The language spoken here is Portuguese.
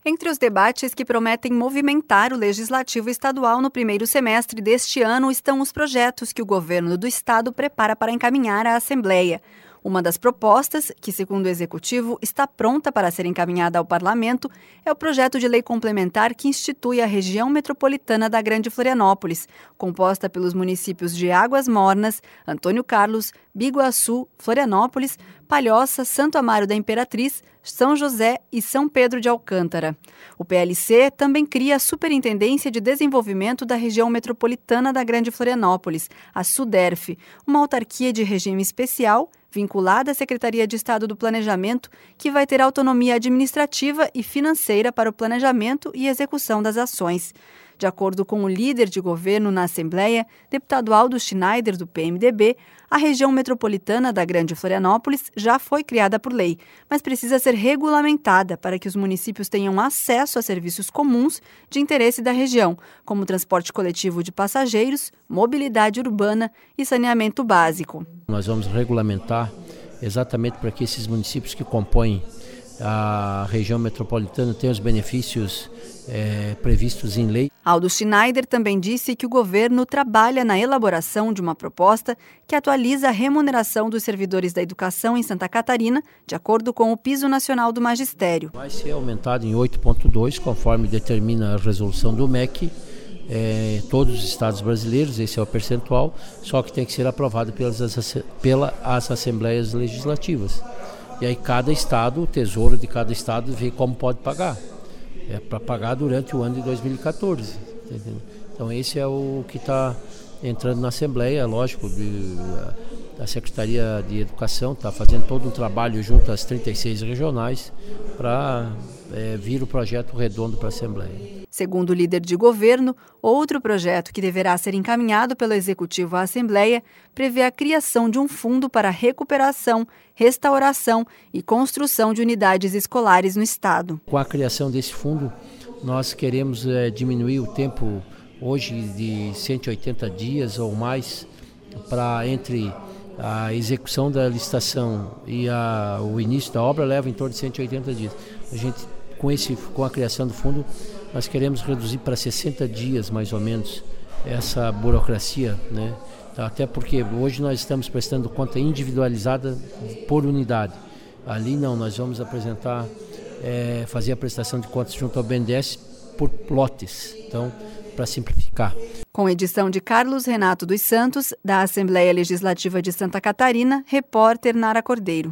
Entre os debates que prometem movimentar o Legislativo Estadual no primeiro semestre deste ano estão os projetos que o governo do estado prepara para encaminhar à Assembleia. Uma das propostas, que segundo o Executivo está pronta para ser encaminhada ao Parlamento, é o projeto de lei complementar que institui a região metropolitana da Grande Florianópolis, composta pelos municípios de Águas Mornas, Antônio Carlos, Biguaçu, Florianópolis, Palhoça, Santo Amaro da Imperatriz, São José e São Pedro de Alcântara. O PLC também cria a Superintendência de Desenvolvimento da Região Metropolitana da Grande Florianópolis, a SUDERF, uma autarquia de regime especial vinculada à Secretaria de Estado do Planejamento, que vai ter autonomia administrativa e financeira para o planejamento e execução das ações. De acordo com o líder de governo na Assembleia, deputado Aldo Schneider, do PMDB, a região metropolitana da Grande Florianópolis já foi criada por lei, mas precisa ser regulamentada para que os municípios tenham acesso a serviços comuns de interesse da região, como transporte coletivo de passageiros, mobilidade urbana e saneamento básico. Nós vamos regulamentar exatamente para que esses municípios que compõem a região metropolitana tenham os benefícios previstos em lei. Aldo Schneider também disse que o governo trabalha na elaboração de uma proposta que atualiza a remuneração dos servidores da educação em Santa Catarina, de acordo com o Piso Nacional do Magistério. Vai ser aumentado em 8,2, conforme determina a resolução do MEC. Todos os estados brasileiros, esse é o percentual, só que tem que ser aprovado pelas assembleias legislativas. E aí cada estado, o tesouro de cada estado, vê como pode pagar. É para pagar durante o ano de 2014. Entendeu? Então esse é o que está entrando na Assembleia, lógico, a Secretaria de Educação está fazendo todo um trabalho junto às 36 regionais para vir o projeto redondo para a Assembleia. Segundo o líder de governo, outro projeto que deverá ser encaminhado pelo Executivo à Assembleia prevê a criação de um fundo para recuperação, restauração e construção de unidades escolares no estado. Com a criação desse fundo, nós queremos diminuir o tempo hoje de 180 dias ou mais para entre a execução da licitação e o início da obra leva em torno de 180 dias. A gente, com a criação do fundo, nós queremos reduzir para 60 dias, mais ou menos, essa burocracia, né? Até porque hoje nós estamos prestando conta individualizada por unidade. Ali não, nós vamos apresentar, fazer a prestação de contas junto ao BNDES por lotes, então, para simplificar. Com edição de Carlos Renato dos Santos, da Assembleia Legislativa de Santa Catarina, repórter Nara Cordeiro.